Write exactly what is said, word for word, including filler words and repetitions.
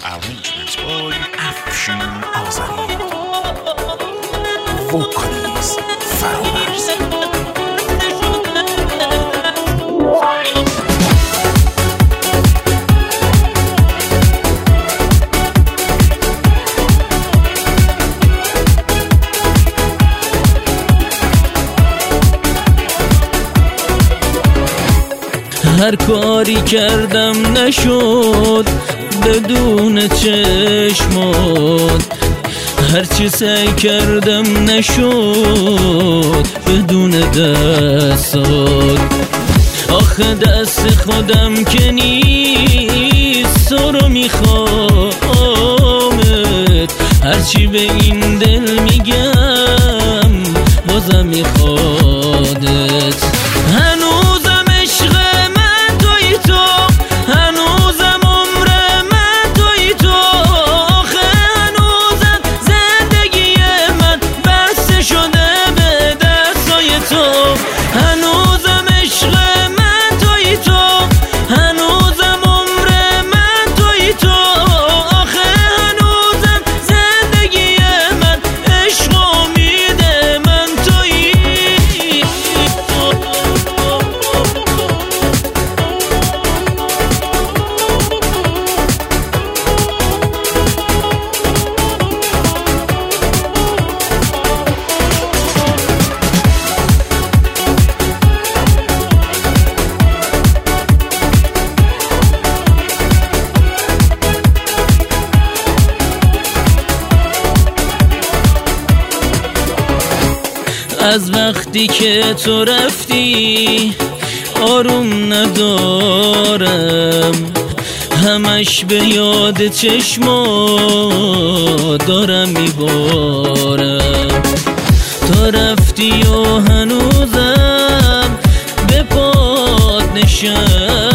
arrangements by Afshin Azari. Vocals فرامرز. هر کاری کردم نشد بدون چشمات، هرچی سعی کردم نشد بدون دستات. آخه دست خودم که نیست تو رو میخوامت، هرچی به این دل میگم بازم میخوادت. هنوزم عشق من توی تو، هنوزم عمر من توی تو، آخه هنوزم زندگی من بسته شده به دستای تو. هنوزم عشق من توی تو، هنوزم عمر من توی تو، آخه هنوزم زندگی من عشق و امید من توی. از وقتی که تو رفتی آروم ندارم، همش به یاد چشمات دارم میبارم. تو رفتی و هنوزم به پات نشستم،